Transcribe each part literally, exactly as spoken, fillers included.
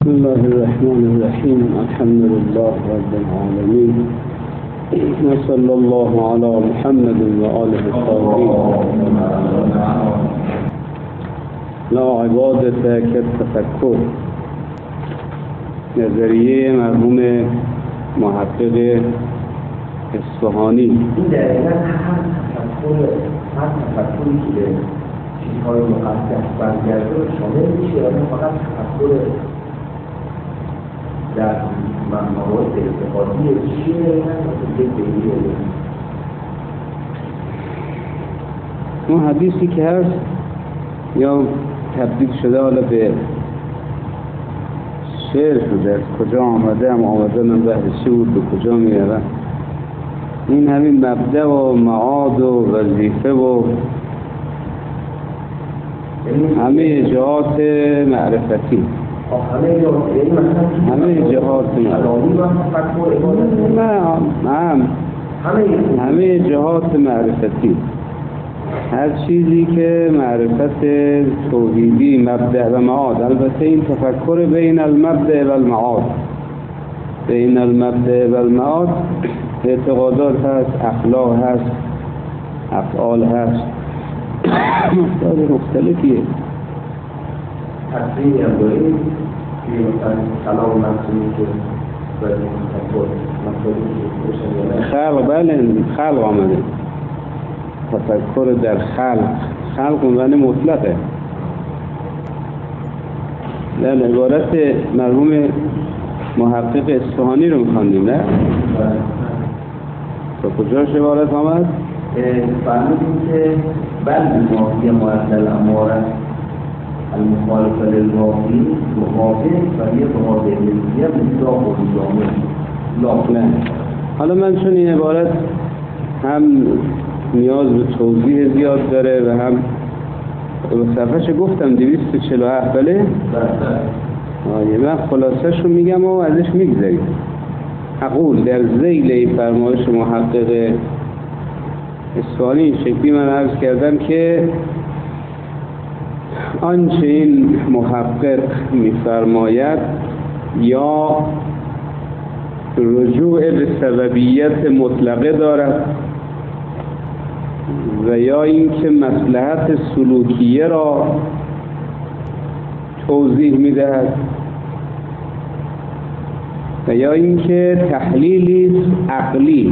بسم الله الرحمن الرحيم. الحمد لله رب العالمين، وصلى الله على محمد وآله الطاهرين. لا عبادة كالتفكر. نظریه مرحوم محقق اصفهانی. این دقیقا هر تفکر هر تفکری که به چیزهای مقدس برگرده شامل میشه، یا فقط تفکر در موارد اعتقادی چیه نه یک دیگه؟ اون حدیثی که هست یا تبدیل شده حالا به شعر شده، از کجا آمده هم آمده من بحث چی بود به کجا میرم، این همین مبدأ و معاد و وظیفه و همه جهات معرفتی، همه جهات معرفتی، نه همه جهات معرفتی، هر چیزی که معرفت توحیدی مبدأ و معاد. البته این تفکر بین المبدأ و المعاد، بین المبدأ و المعاد اعتقادات هست، اخلاق هست، افعال هست، مفاد مختلفیه. تصویری هم داریم که مثلا کلام مفهومی که باید تفکر مفهومی که خلق، بله خلق آمده، تفکر در خلق، خلق عنوان مطلقه. در عبارت مرحوم محقق اصفهانی رو میخواندیم، نه؟ تا کجاش عبارت آمد؟ فرمودیم که بل ماهی معدل اماره المخالف للواقعی موافق و یه بهاده ملیه مصداق و جامع. نه حالا من چون این عبارت هم نیاز به توضیح زیاد داره و هم صفحه‌ش گفتم دویست و چهل و هفت، بله؟ آیه من خلاصش رو میگم و ازش میگذاریم. اقول در ذیل فرمایش محقق اصفهانی این شکلی من عرض کردم که آنچه این محقق میفرماید یا رجوع به سببیت مطلقه دارد و یا اینکه مصلحت سلوکیه را توضیح میدهد و یا اینکه تحلیلی عقلی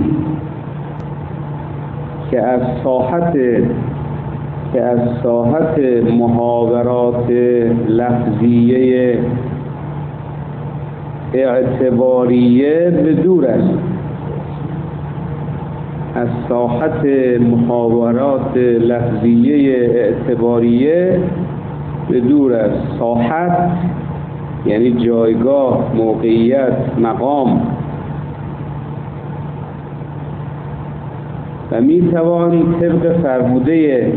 که از ساحت که از ساحت محاورات لفظیه اعتباریه به دور است، از ساحت محاورات لفظیه اعتباریه به دور است. ساحت یعنی جایگاه، موقعیت، مقام، و می توان طبق فرموده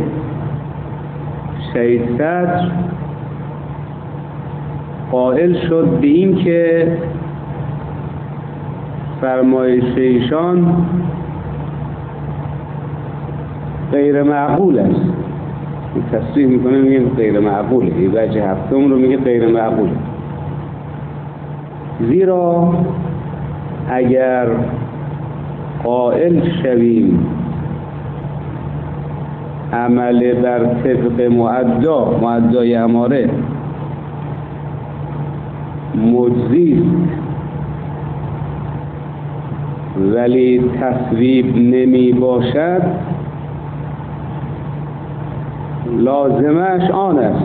شهید صدر قائل شد به این که فرمایش ایشان غیر معقول است. تصریح میکنه میگه غیر معقوله، این وجه هفتم رو میگه غیر معقوله، زیرا اگر قائل شویم عمل بر طبق معدا، معدای اماره مجزی ولی تصویب نمی باشد، لازمش آن است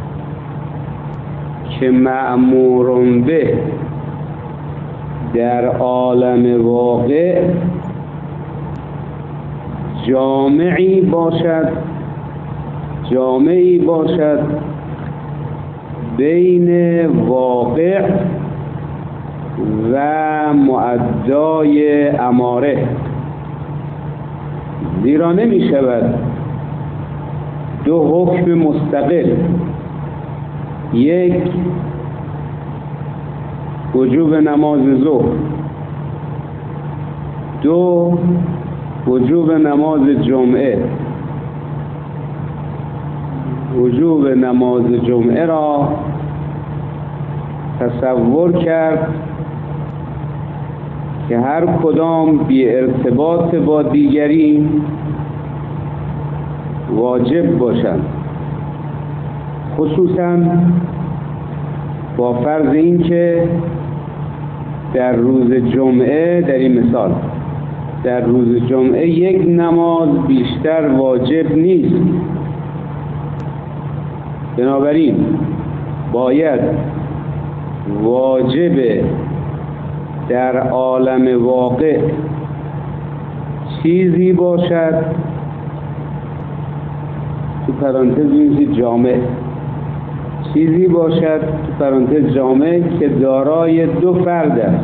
که مأمور به در عالم واقع جامعی باشد، جامعی باشد بین واقع و معدای اماره، زیرا نمی شود دو حکم مستقل، یک وجوب نماز ظهر، دو وجوب نماز جمعه، وجوب نماز جمعه را تصور کرد که هر کدام بی ارتباط با دیگری واجب باشند، خصوصا با فرض این که در روز جمعه، در این مثال در روز جمعه یک نماز بیشتر واجب نیست. بنابراین باید واجب در عالم واقع چیزی باشد، تو پرانتز می‌نویسید جامع، چیزی باشد تو پرانتز جامع که دارای دو فرد است.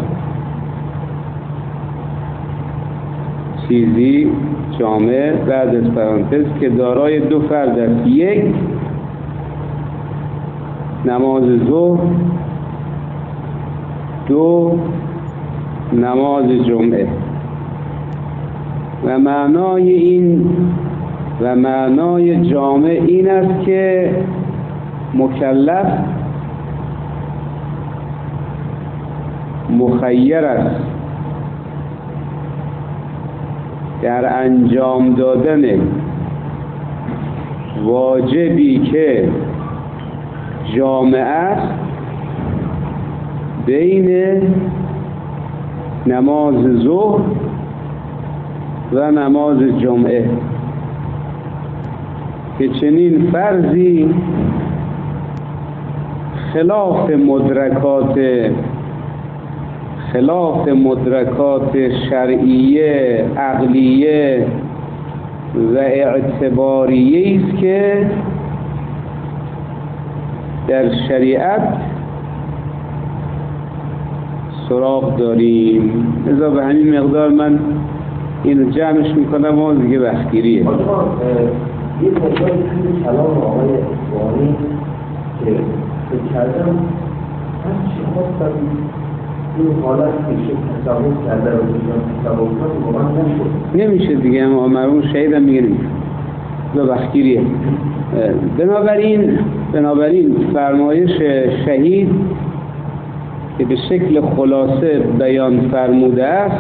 چیزی جامع بعد از پرانتز که دارای دو فرد است، یک نماز ظهر، دو نماز جمعه. و معنای این و معنای جامع این است که مکلف مخیر است در انجام دادن واجبی که جامع است بین نماز ظهر و نماز جمعه، که چنین فرضی خلاف مدرکات خلاف مدرکات شرعیه، عقلیه و اعتباریه است که در شریعت سراغ داریم. لذا به همین مقدار من اینو جمعش میکنم و دیگه وقتگیریه. یه مقدار توی کلام آقای اصفهانی که فکر کردم هر چی خواستم این حالت میشه تصور کرده رو بگم تصور کنم واقعا نشد، نمیشه دیگه. اما مرحوم شهیدم میگه نمیشه، به وقتگیریه. بنابراین بنابراین فرمایش شهید که به شکل خلاصه بیان فرموده است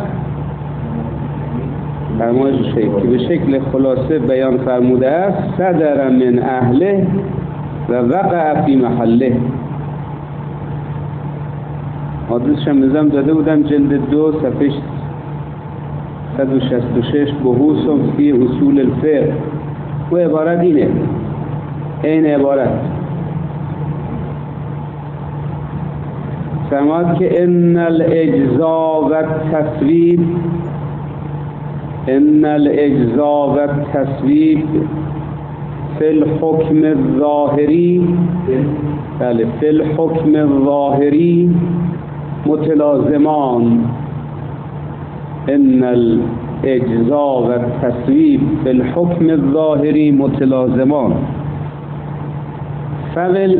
فرمایش شهید که به شکل خلاصه بیان فرموده است صدر من اهله و وقع فی محله. حادثش هم نظام داده بودم جلد دو صفحه صد و شصت و شش بحوث فی اصول الفقه و عبارت اینه، این عبارت فرماد که ان الاجزاء و التصویب ان الاجزاء و التصویب فی الحکم الظاهری بله فی الحکم الظاهری متلازمان. ان الاجزاء و التصویب فی الحکم الظاهری متلازمان ففی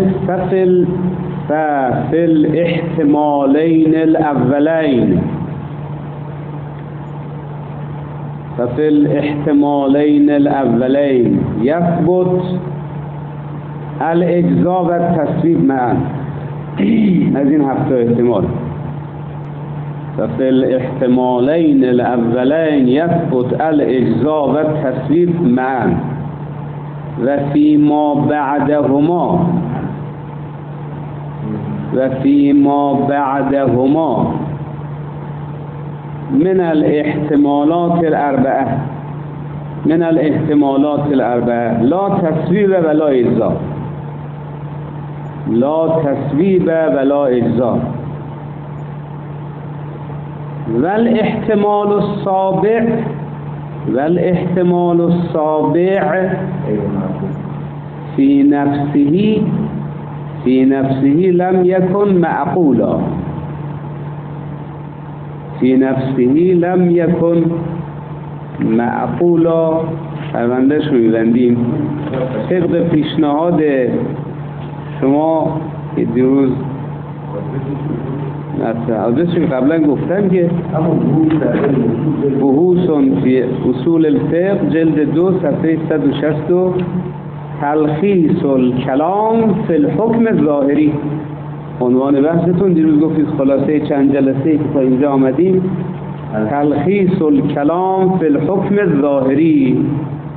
ففي الاحتمالين الأولين ففي الاحتمالين الأولين يثبت الإجزاء والتصويب معا. از این هفته احتمال ففي الاحتمالين الأولين يثبت الإجزاء والتصويب معا وفيما بعدهما و فيما بعدهما من الاحتمالات الاربعه من الاحتمالات الاربعه لا تصویب ولا اجزاء لا تصویب ولا اجزاء والاحتمال السابع والاحتمال السابع في نفسه في نفسه لم يكن معقولا في نفسه لم يكن معقولا. پروندهش رو می‌بندیم طبق پیشنهاد شما که دیروز آدرسش قبلا گفتم که بحوث فی اصول الفقه جلد دو صفحه صد و شصت تلخیص الکلام فی الحکم الظاهری عنوان بحثتون دیروز گفتید خلاصه چند جلسه که تا اینجا آمدیم تلخیص الکلام فی الحکم الظاهری.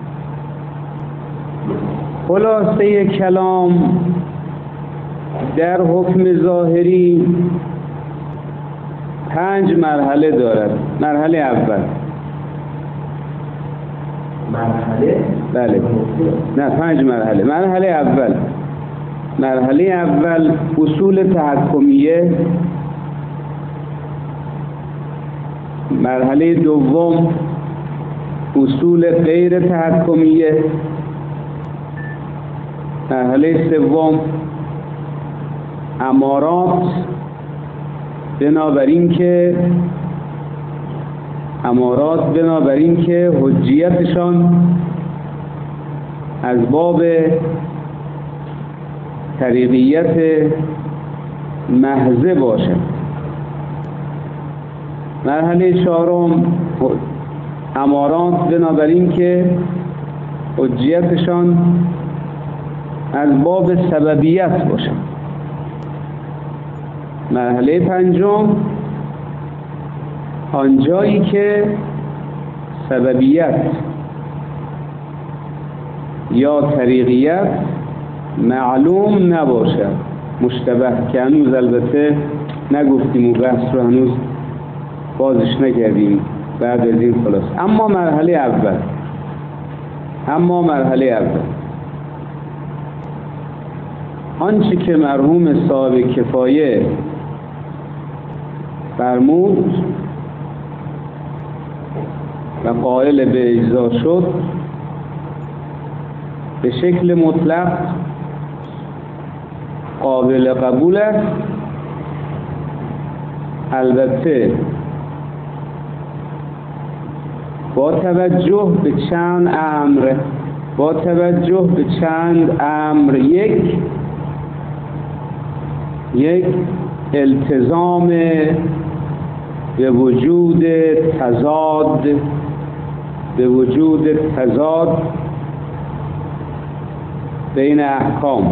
خلاصه کلام در حکم ظاهری پنج مرحله دارد. مرحله اول مرحله بله نه پنج مرحله. مرحله اول مرحله اول اصول تحکمیه. مرحله دوم اصول غیر تحکمیه. مرحله سوم امارات، بنابراین که امارات بنابراین که حجیتشان از باب طریقیت محضه باشد. مرحله چهارم امارات بنابراین که حجیتشان از باب سببیت باشد. مرحله پنجم آنجایی که سببیت یا طریقیت معلوم نباشد، مشتبه، که هنوز البته نگفتیم و بحث رو هنوز بازش نکردیم بعد از این خلاص. اما مرحله اول اما مرحله اول آنچه که مرحوم صاحب کفایه فرمود و قائل به اجزا شد به شکل مطلق قابل قبول است، البته با توجه به چند امر با توجه به چند امر یک یک التزام به وجود تضاد به وجود تضاد بین احکام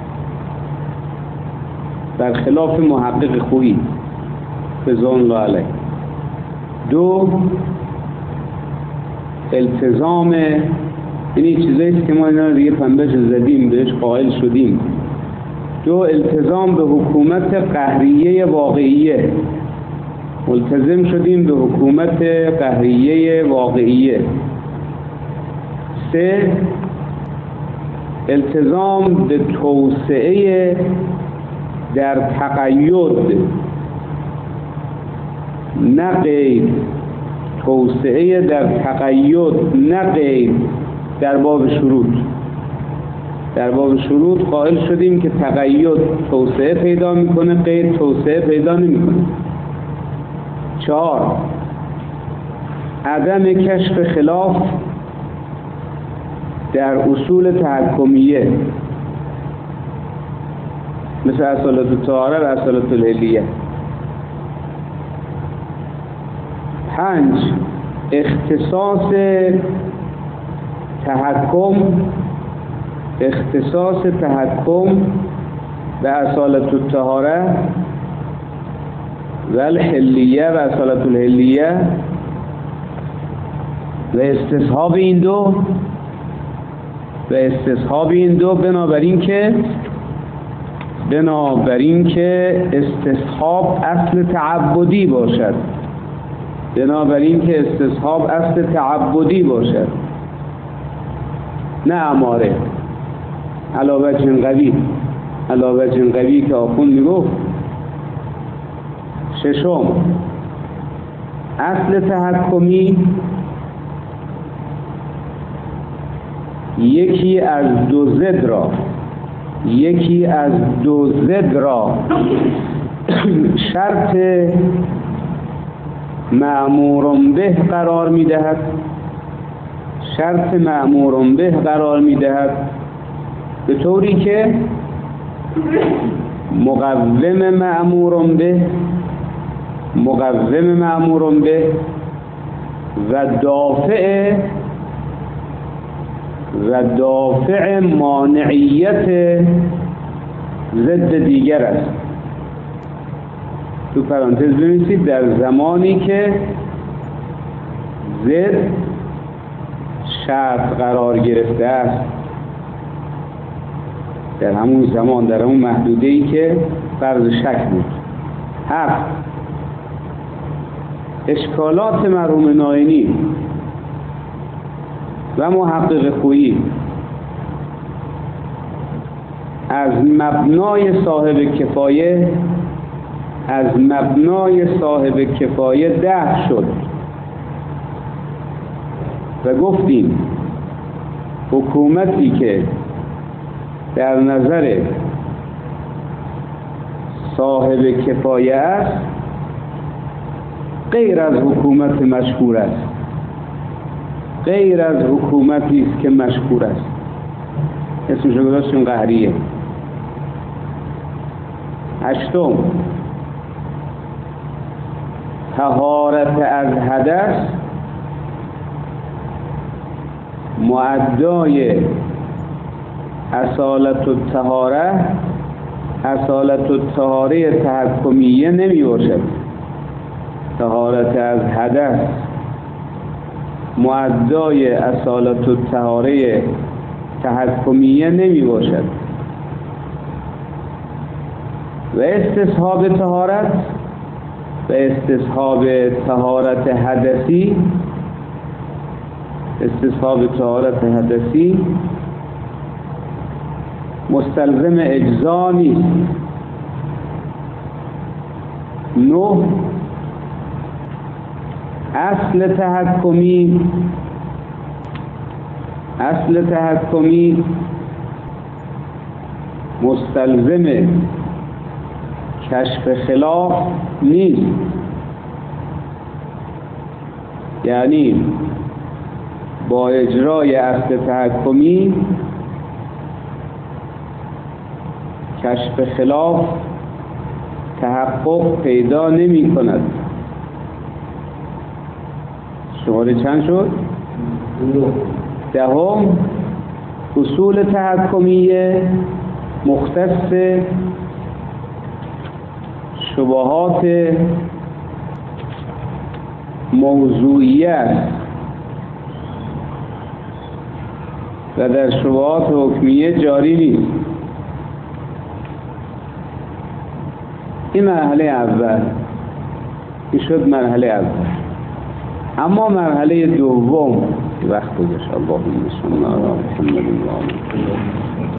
در خلاف محقق خویی رضوان الله علیه. دو التزام، یعنی چیزایی که ما اینا رو دیگه پنبهش زدیم بهش قائل شدیم. دو التزام به حکومت قهریه واقعیه، ملتزم شدیم به حکومت قهریه واقعیه. سه التزام به توسعه در تقید نه غیر، توسعه در تقید نه غیر. در باب شروط در باب شروط قائل شدیم که تقید توسعه پیدا میکنه، غیر توسعه پیدا نمیکنه. چهار عدم کشف خلاف در اصول تحکمیه مثل اصالت الطهاره و اصالت الحلیه. پنج اختصاص تحکم اختصاص تحکم به اصالت الطهاره و الحلیه و اصالت الحلیه و استصحاب این دو و استصحاب این دو بنابراین که بنابراین که استصحاب اصل تعبدی باشد بنابراین که استصحاب اصل تعبدی باشد نه اماره. علاوه جن قوی علاوه جن قوی که آخون میگفت. ششم اصل تحکمی یکی از دو ضد را یکی از دو ضد را شرط مأمور به قرار میدهد شرط مأمور به قرار میدهد به طوری که مقوم مأمور به مقوم مأمور به و دافع و دافع مانعیت ضد دیگر است. تو پرانتز بنویسید در زمانی که ضد شرط قرار گرفته است، در همون زمان، در همون محدوده ای که فرض شک بود. هفت، اشکالات مرحوم ناینی و محقق خویی از مبنای صاحب کفایه از مبنای صاحب کفایه دفع شد و گفتیم حکومتی که در نظر صاحب کفایه است غیر از حکومت مشهور است، غیر از حکومتی است که مشهور است. اسمش رو گذاشتیم قهریه. هشتم، طهارت از حدث معدای اصالت الطهاره اصالت الطهاره تحکمیه نمی باشد. طهارت از حدث معدای اصالت الطهاره تحکمیه نمی باشد و استصحاب طهارت و استصحاب طهارت حدثی استصحاب طهارت حدثی مستلزم اجزا نیست. نه، اصل تحکمی اصل تحکمی مستلزم کشف خلاف نیست، یعنی با اجرای اصل تحکمی کشف خلاف تحقق پیدا نمی کند. شماره چند شد؟ دهم، اصول تحکمیه مختص شبهات موضوعیه است و در شبهات حکمیه جاری نیست. این مرحله اول، این شد مرحله اول. اما مرحله دوم وقت گذشت. اللهم صل علی محمد و آل محمد.